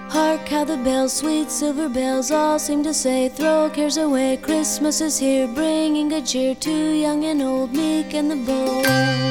Hark how the bells, sweet silver bells, all seem to say, throw cares away, Christmas is here, bringing good cheer to young and old, meek and the bold.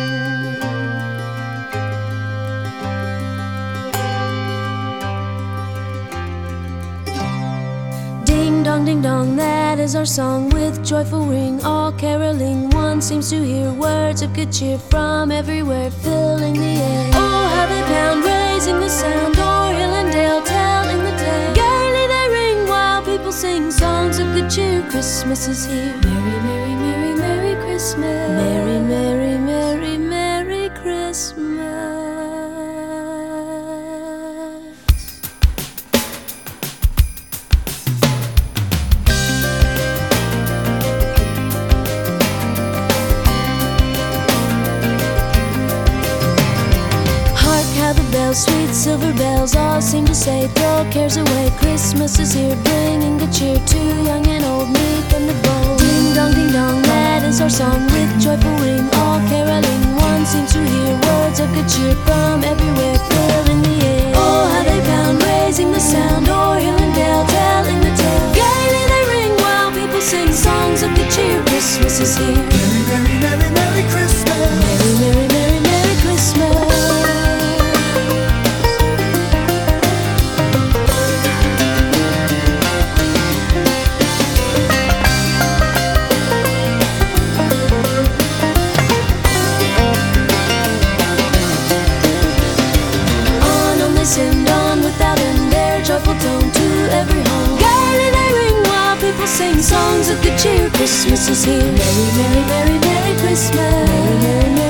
Ding dong, that is our song with joyful ring, all caroling. One seems to hear words of good cheer from everywhere, filling the air. Oh, how they pound, raising the sound, o'er hill and dale, telling the tale. Gaily they ring while people sing songs of good cheer. Christmas is here. Merry, merry, merry, merry Christmas. Merry, merry, merry, merry Christmas. Sweet silver bells all seem to say, throw cares away, Christmas is here, bringing good cheer to young and old, meek and the bold. Ding dong, that is our song with joyful ring, all caroling. One seems to hear words of good cheer from everywhere, filling the air. Oh, how they pound, raising the sound, o'er hill and dale, telling the tale. Gaily they ring while people sing songs of good cheer. Christmas is here. Merry, merry, merry, merry Christmas. Merry, merry, merry, merry Christmas. And on without end, their joyful tone to every home. Gaily they ring while people sing songs of good cheer. Christmas is here. Merry, merry, merry, merry Christmas. Merry, merry, merry.